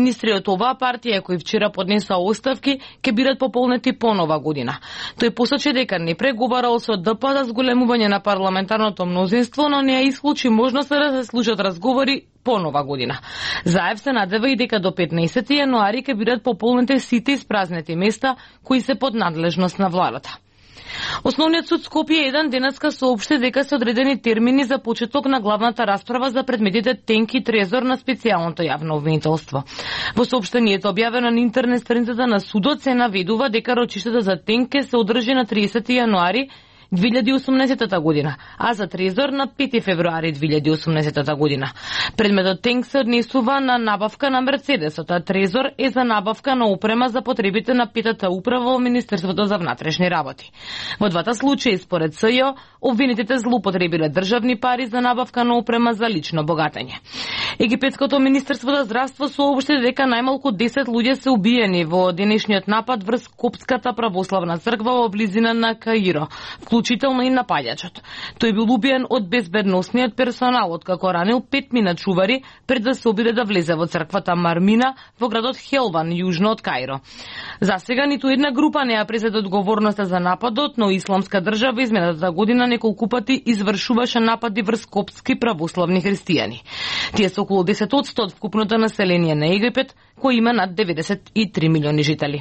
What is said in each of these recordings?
Министри од оваа партија кои вчера поднесоа оставки ќе бидат пополнети по нова година. Тој посочи дека не преговарал со ДП за зголемување на парламентарното мнозинство, но не ја исклучи можноста да се случат разговори по нова година. Заев се надева и дека до 15 јануари ќе бидат пополнети сите испразнети места кои се под надлежност на владата. Основниот суд Скопје еден денеска соопшти дека се одредени термини за почеток на главната расправа за предметите Тенк и Трезор на специјалното јавно обвинителство. Во соопштението објавено на интернет страницата на судот се наведува дека рочиштето за Тенк ќе се одржи на 30 јануари 2018 година, а за Трезор на 5 февруари 2018 година. Предметот Тенк се однесува на набавка на Мерцедесот, а Трезор е за набавка на опрема за потребите на петата управа во Министерството за внатрешни работи. Во двата случаи, според СЈО, обвинетите злоупотребиле државни пари за набавка на опрема за лично богатење. Египетското Министерство за здравство соопшти дека најмалку 10 луѓе се убиени во денешниот напад врз Коптската православна црква во близина на Каиро, вклучително и напаѓачот. Тој бил убиен од безбедносниот персонал, откако ранил 5 чувари пред да се обиде да влезе во црквата Мармина во градот Хелван, јужно од Каиро. За сега ниту една група не ја презеде одговорноста за нападот, но Исламска држава изминатата година неколку пати извршуваше напади врз коптски православни христијани. Тие се околу 10% од вкупното население на Египет, кој има над 93 милиони жители.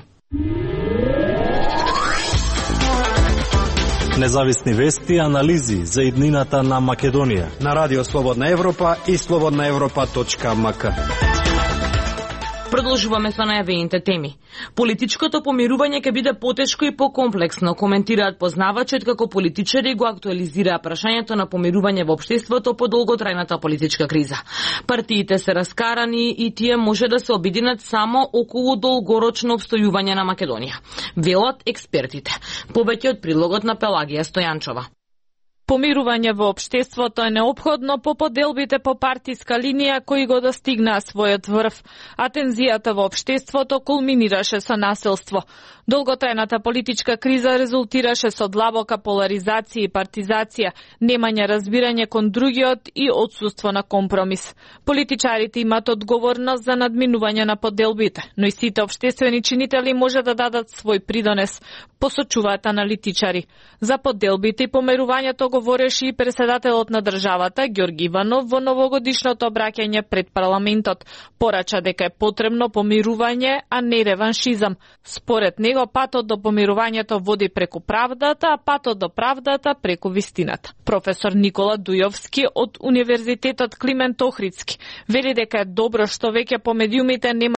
Независни вести и анализи за иднината на Македонија на Радио Слободна Европа и slobodnaevropa.mk. Продолжуваме со најавените теми. Политичкото помирување ќе биде потешко и покомплексно, коментираат познавачот како политичари го актуализираа прашањето на помирување во општеството по долготрајната политичка криза. Партиите се раскарани и тие може да се обединат само околу долгорочно обстојување на Македонија. Велат експертите. Повеќе од прилогот на Пелагија Стојанчова. Помирување во општеството е неопходно по поделбите по партиска линија кои го достигнаа својот врв, а тензијата во општеството кулминираше со насилство. Долготрајната политичка криза резултираше со длабока поларизација и партизација, немање разбирање кон другиот и отсуство на компромис. Политичарите имаат одговорност за надминување на поделбите, но и сите општествени чинители може да дадат свој придонес, посочуваат аналитичари. За поделбите и помирувањето говореше и председателот на државата Ѓорги Иванов во новогодишното обраќање пред парламентот. Порача дека е потребно помирување, а не реваншизам. Според него патот до помирувањето води преку правдата, а патот до правдата преку вистината. Професор Никола Дујовски од Универзитетот Климент Охридски вели дека е добро што веќе по медиумите нема